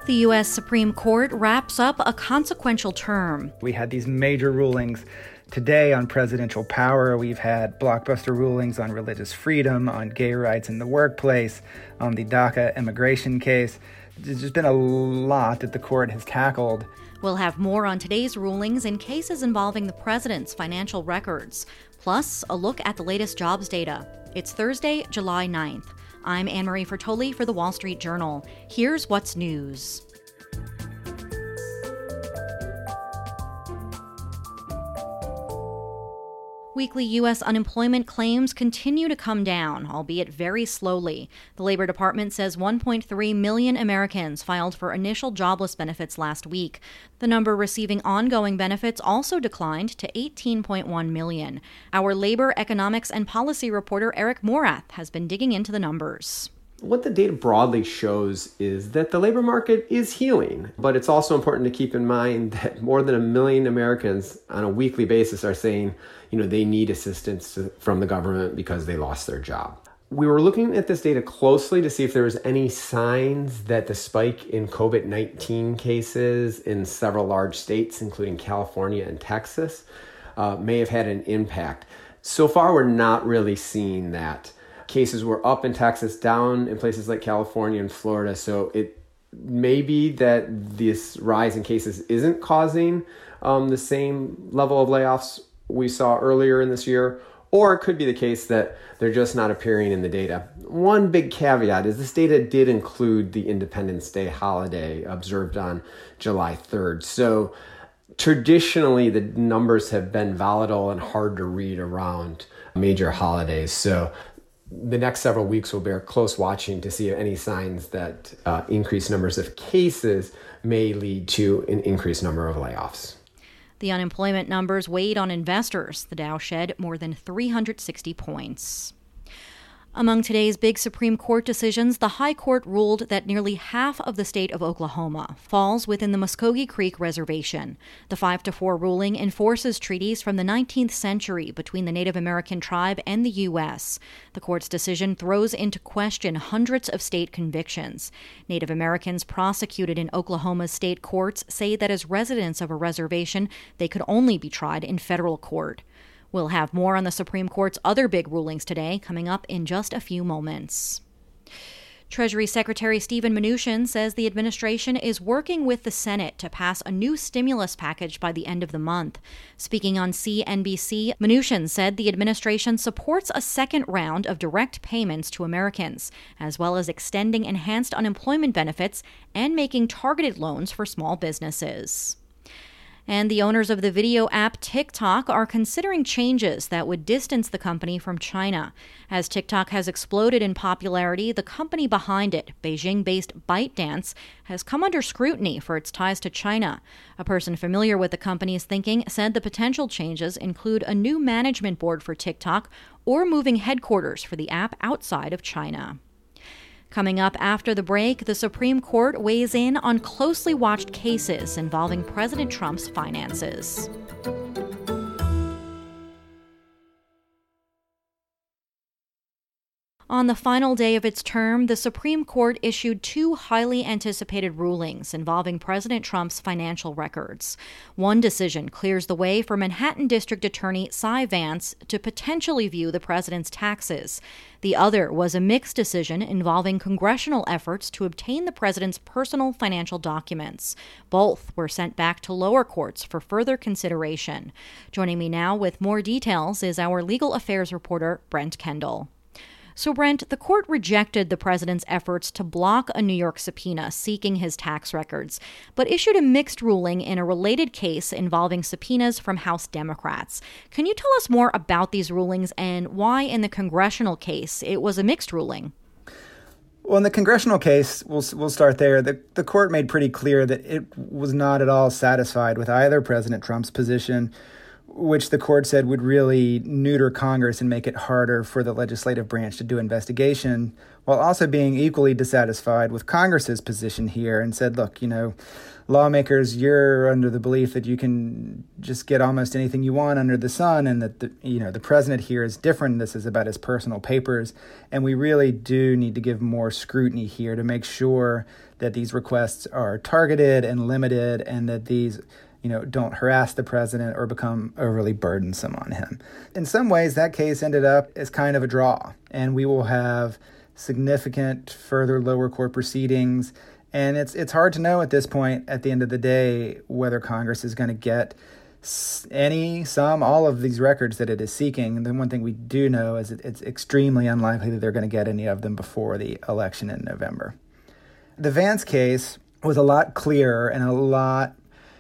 The U.S. Supreme Court wraps up a consequential term. We had these major rulings today on presidential power. We've had blockbuster rulings on religious freedom, on gay rights in the workplace, on the DACA immigration case. There's just been a lot that the court has tackled. We'll have more on today's rulings in cases involving the president's financial records, plus a look at the latest jobs data. It's Thursday, July 9th. I'm Anne-Marie Fertoli for The Wall Street Journal. Here's what's news. Weekly U.S. unemployment claims continue to come down, albeit very slowly. The Labor Department says 1.3 million Americans filed for initial jobless benefits last week. The number receiving ongoing benefits also declined to 18.1 million. Our labor, economics, and policy reporter Eric Morath has been digging into the numbers. What the data broadly shows is that the labor market is healing, but it's also important to keep in mind that more than 1 million Americans on a weekly basis are saying, they need assistance from the government because they lost their job. We were looking at this data closely to see if there was any signs that the spike in COVID-19 cases in several large states, including California and Texas, may have had an impact. So far, we're not really seeing that. Cases were up in Texas, down in places like California and Florida. So it may be that this rise in cases isn't causing the same level of layoffs we saw earlier in this year, or it could be the case that they're just not appearing in the data. One big caveat is this data did include the Independence Day holiday observed on July 3rd. So traditionally, the numbers have been volatile and hard to read around major holidays. So the next several weeks will bear close watching to see any signs that increased numbers of cases may lead to an increased number of layoffs. The unemployment numbers weighed on investors. The Dow shed more than 360 points. Among today's big Supreme Court decisions, the High Court ruled that nearly half of the state of Oklahoma falls within the Muskogee Creek Reservation. The 5-4 ruling enforces treaties from the 19th century between the Native American tribe and the U.S. The court's decision throws into question hundreds of state convictions. Native Americans prosecuted in Oklahoma's state courts say that as residents of a reservation, they could only be tried in federal court. We'll have more on the Supreme Court's other big rulings today, coming up in just a few moments. Treasury Secretary Steven Mnuchin says the administration is working with the Senate to pass a new stimulus package by the end of the month. Speaking on CNBC, Mnuchin said the administration supports a second round of direct payments to Americans, as well as extending enhanced unemployment benefits and making targeted loans for small businesses. And the owners of the video app TikTok are considering changes that would distance the company from China. As TikTok has exploded in popularity, the company behind it, Beijing-based ByteDance, has come under scrutiny for its ties to China. A person familiar with the company's thinking said the potential changes include a new management board for TikTok or moving headquarters for the app outside of China. Coming up after the break, the Supreme Court weighs in on closely watched cases involving President Trump's finances. On the final day of its term, the Supreme Court issued two highly anticipated rulings involving President Trump's financial records. One decision clears the way for Manhattan District Attorney Cy Vance to potentially view the president's taxes. The other was a mixed decision involving congressional efforts to obtain the president's personal financial documents. Both were sent back to lower courts for further consideration. Joining me now with more details is our legal affairs reporter, Brent Kendall. So, Brent, the court rejected the president's efforts to block a New York subpoena seeking his tax records, but issued a mixed ruling in a related case involving subpoenas from House Democrats. Can you tell us more about these rulings and why in the congressional case it was a mixed ruling? Well, in the congressional case, we'll start there. The court made pretty clear that it was not at all satisfied with either President Trump's position which the court said would really neuter Congress and make it harder for the legislative branch to do investigation, while also being equally dissatisfied with Congress's position here and said, look, lawmakers, you're under the belief that you can just get almost anything you want under the sun, and that the president here is different. This is about his personal papers, and we really do need to give more scrutiny here to make sure that these requests are targeted and limited, and that these don't harass the president or become overly burdensome on him. In some ways, that case ended up as kind of a draw, and we will have significant further lower court proceedings. And it's hard to know at this point, at the end of the day, whether Congress is going to get all of these records that it is seeking. And the one thing we do know is it's extremely unlikely that they're going to get any of them before the election in November. The Vance case was a lot clearer and a lot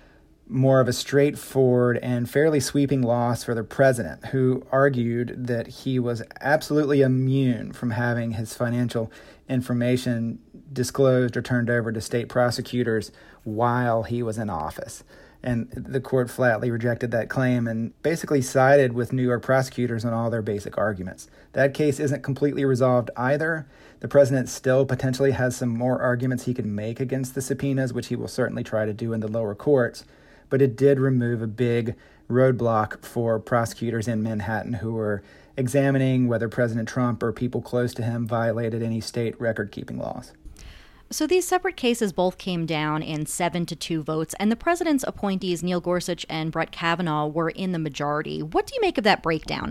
more of a straightforward and fairly sweeping loss for the president, who argued that he was absolutely immune from having his financial information disclosed or turned over to state prosecutors while he was in office. And the court flatly rejected that claim and basically sided with New York prosecutors on all their basic arguments. That case isn't completely resolved either. The president still potentially has some more arguments he could make against the subpoenas, which he will certainly try to do in the lower courts. But it did remove a big roadblock for prosecutors in Manhattan who were examining whether President Trump or people close to him violated any state record-keeping laws. So these separate cases both came down in 7-2 votes, and the president's appointees, Neil Gorsuch and Brett Kavanaugh, were in the majority. What do you make of that breakdown?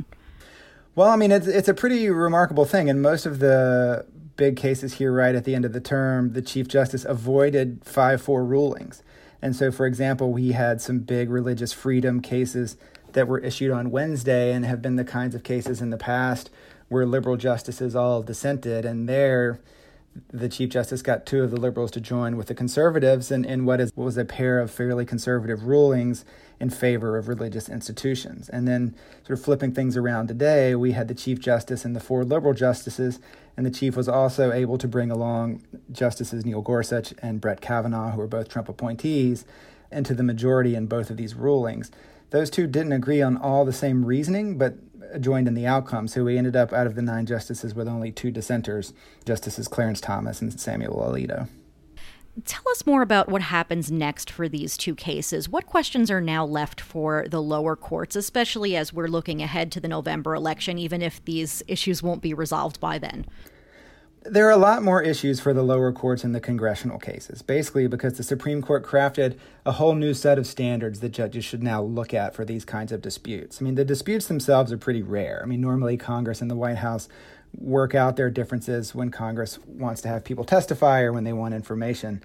Well, it's a pretty remarkable thing. In most of the big cases here right at the end of the term, the Chief Justice avoided 5-4 rulings. And so, for example, we had some big religious freedom cases that were issued on Wednesday and have been the kinds of cases in the past where liberal justices all dissented. And there, the Chief Justice got 2 of the liberals to join with the conservatives in what was a pair of fairly conservative rulings in favor of religious institutions. And then sort of flipping things around today, we had the Chief Justice and the 4 liberal justices, and the Chief was also able to bring along Justices Neil Gorsuch and Brett Kavanaugh, who are both Trump appointees, into the majority in both of these rulings. Those 2 didn't agree on all the same reasoning, but joined in the outcome. So we ended up, out of the 9 justices, with only 2 dissenters, Justices Clarence Thomas and Samuel Alito. Tell us more about what happens next for these 2 cases. What questions are now left for the lower courts, especially as we're looking ahead to the November election, even if these issues won't be resolved by then? There are a lot more issues for the lower courts in the congressional cases, basically because the Supreme Court crafted a whole new set of standards that judges should now look at for these kinds of disputes. The disputes themselves are pretty rare. Normally Congress and the White House work out their differences when Congress wants to have people testify or when they want information.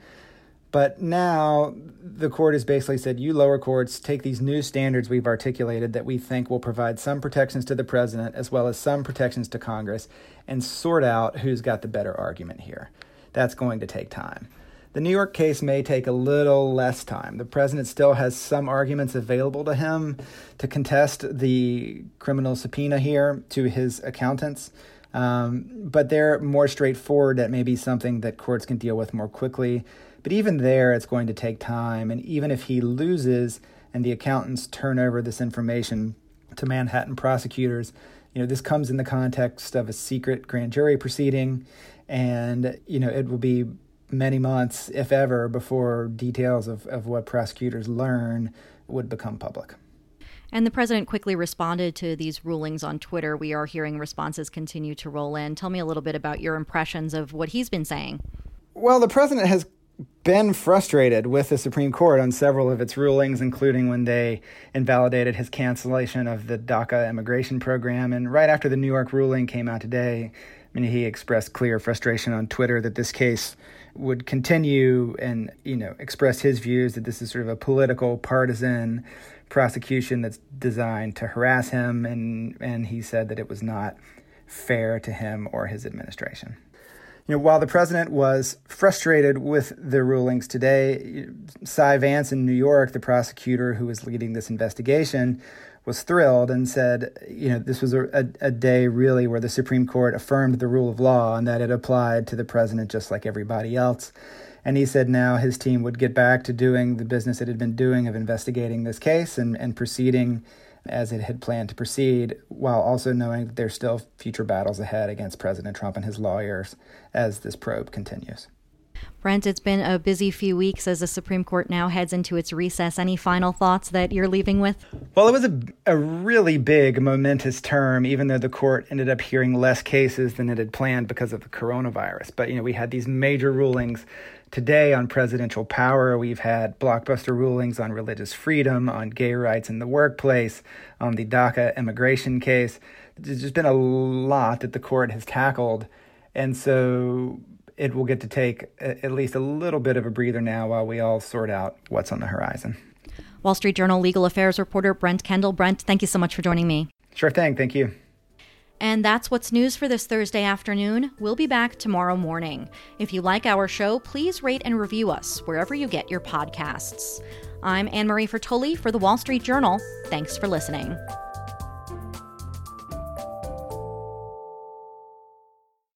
But now the court has basically said, you lower courts, take these new standards we've articulated that we think will provide some protections to the president as well as some protections to Congress, and sort out who's got the better argument here. That's going to take time. The New York case may take a little less time. The president still has some arguments available to him to contest the criminal subpoena here to his accountants. But they're more straightforward. That may be something that courts can deal with more quickly. But even there, it's going to take time. And even if he loses and the accountants turn over this information to Manhattan prosecutors, this comes in the context of a secret grand jury proceeding. And, it will be many months, if ever, before details of what prosecutors learn would become public. And the president quickly responded to these rulings on Twitter. We are hearing responses continue to roll in. Tell me a little bit about your impressions of what he's been saying. Well, the president has been frustrated with the Supreme Court on several of its rulings, including when they invalidated his cancellation of the DACA immigration program. And right after the New York ruling came out today, he expressed clear frustration on Twitter that this case would continue and, expressed his views that this is sort of a political, partisan prosecution that's designed to harass him. And he said that it was not fair to him or his administration. While the president was frustrated with the rulings today, Cy Vance in New York, the prosecutor who was leading this investigation, was thrilled and said, this was a day really where the Supreme Court affirmed the rule of law and that it applied to the president just like everybody else. And he said now his team would get back to doing the business it had been doing of investigating this case and proceeding as it had planned to proceed, while also knowing that there's still future battles ahead against President Trump and his lawyers as this probe continues. Brent, it's been a busy few weeks as the Supreme Court now heads into its recess. Any final thoughts that you're leaving with? Well, it was a really big, momentous term, even though the court ended up hearing less cases than it had planned because of the coronavirus. But, we had these major rulings today on presidential power. We've had blockbuster rulings on religious freedom, on gay rights in the workplace, on the DACA immigration case. There's just been a lot that the court has tackled. And so it will get to take at least a little bit of a breather now while we all sort out what's on the horizon. Wall Street Journal legal affairs reporter Brent Kendall. Brent, thank you so much for joining me. Sure thing. Thank you. And that's what's news for this Thursday afternoon. We'll be back tomorrow morning. If you like our show, please rate and review us wherever you get your podcasts. I'm Anne Marie Fertoli for the Wall Street Journal. Thanks for listening.